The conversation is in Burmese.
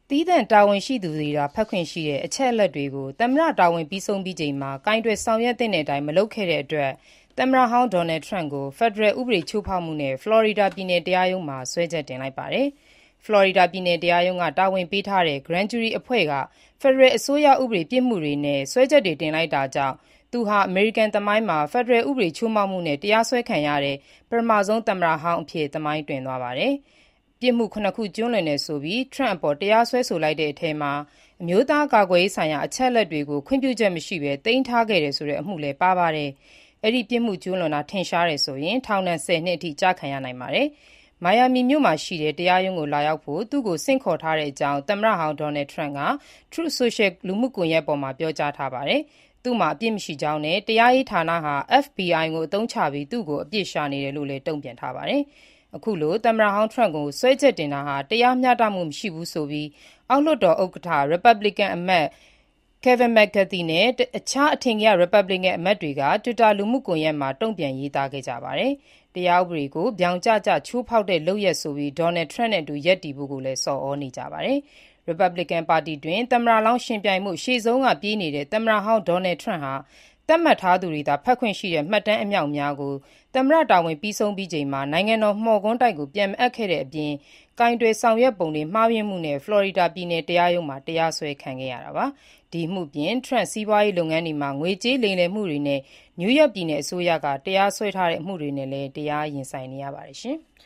သီးသန့်တာဝန်ရှိသူတွေသာဖတ်ခွင့်ရှိတဲ့အချက်အလက်တွေကိုသမ္မတတာဝန်ပြီးဆုံးပြီးချိန်မှာကိုင်တွယ်ဆောင်ရွက်သင့်တဲ့အတိုင်းမလုပ်ခဲ့တဲ့အတွက်သမ္မတဟောင်း Donald Trump ကိုဖက်ဒရယ်ဥပဒေချိုးဖောက်မှုနဲ့ဖလော်ရီဒါပြည်နယ်တရားရုံးမှာစွဲချက်တင်လိုက်ပါတယ်။ ဖလော်ရီဒါပြည်နယ်တရားရုံးကတာဝန်ပေးထားတဲ့ Grand Jury အဖွဲ့ကဖက်ဒရယ်အစိုးရဥပဒေပြစ်မှုတွေနဲ့စွဲချက်တွေတင်လိုက်တာကြောင့်သူဟာအမေရိကန်သမိုင်းမှာဖက်ဒရယ်ဥပဒေချိုးဖောက်မှုနဲ့တရားစွဲခံရတဲ့ပထမဆုံးသမ္မတဟောင်းအဖြစ်သမိုင်းတွင်သွားပါတယ်။ ပြစ်မှု ၇ ခုကျူးလွန်တယ်ဆိုပြီး Trump အပေါ်တရားစွဲဆိုလိုက်တဲ့အထဲမှာအမျိုးသားကာကွယ်ရေးဆိုင်ရာအချက်အလက်တွေကိုခွင့်ပြုချက်မရှိဘဲသိမ်းထားခဲ့တယ်ဆိုတဲ့အမှုလည်းပါပါတယ်။ အဲဒီပြစ်မှုကျူးလွန်တာထင်ရှားတယ်ဆိုရင်ထောင်ဒဏ် 10 နှစ်အထိကျခံရနိုင်ပါတယ်။ မိုင်ယာမီမြို့မှာရှိတဲ့တရားရုံးကိုလာရောက်ဖို့သူ့ကိုဆင့်ခေါ်ထားတဲ့အကြောင်းသမ္မတဟောင်း Donald Trump က Truth Social လူမှုကွန်ရက်ပေါ်မှာပြောကြားထားပါတယ်။ သူ့မှာအပြစ်မရှိကြောင်းနဲ့တရားရေးဌာနဟာ FBI ကိုအသုံးချပြီးသူ့ကိုအပြစ်ရှာနေတယ်လို့လည်းတုံ့ပြန်ထားပါတယ်။ အခုလိုသမ္မတဟောင်း Trump ကိုစွဲချက်တင်တာဟာတရားမျှတမှုမရှိဘူးဆိုပြီးအောက်လွှတ်တော်ဥက္ကဋ္ဌ ရီပတ်ဘလစ်ကန်အမတ် Kevin McCarthy နဲ့အခြားအထင်ကရရီပတ်ဘလစ်ကန်အမတ်တွေက Twitter လူမှုကွန်ရက်မှာတုံ့ပြန်ရေးသားခဲ့ကြပါတယ်။ တရားဥပဒေကိုဗြောင်ကျကျချိုးဖောက်တဲ့လုပ်ရပ်ဆိုပြီး Donald Trump နဲ့အတူရပ်တည်ဖို့လည်းဆော်သြနေကြပါတယ်။ ရီပတ်ဘလစ်ကန်ပါတီတွင်းသမ္မတလောင်းယှဉ်ပြိုင်ဖို့ရှေ့ဆုံးကပြေးနေတဲ့သမ္မတဟောင်း Donald Trump ဟာသတ်မှတ်ထားသူတွေသာဖတ်ခွင့်ရှိတဲ့မှတ်တမ်းအမြောက်အများကိုသမ္မတတာဝန်ပြီးဆုံးပြီးချိန်မှာနိုင်ငံတော်မော်ကွန်းတိုက်ကိုပြန်မအပ်ခဲ့တဲ့အပြင်ကိုင်တွယ်ဆောင်ရွက်ပုံတွေမှားယွင်းမှုနဲ့ဖလော်ရီဒါပြည်နယ်တရားရုံးမှာတရားစွဲခံခဲ့ရတာပါ။ ဒီအမှုအပြင် Trump စီးပွားရေးလုပ်ငန်းတွေမှာငွေကြေးလိမ်လည်မှုတွေနဲ့နယူးယောက်ပြည်နယ်အစိုးရကတရားစွဲထားတဲ့အမှုတွေနဲ့လည်းတရားရင်ဆိုင်နေရပါတယ်။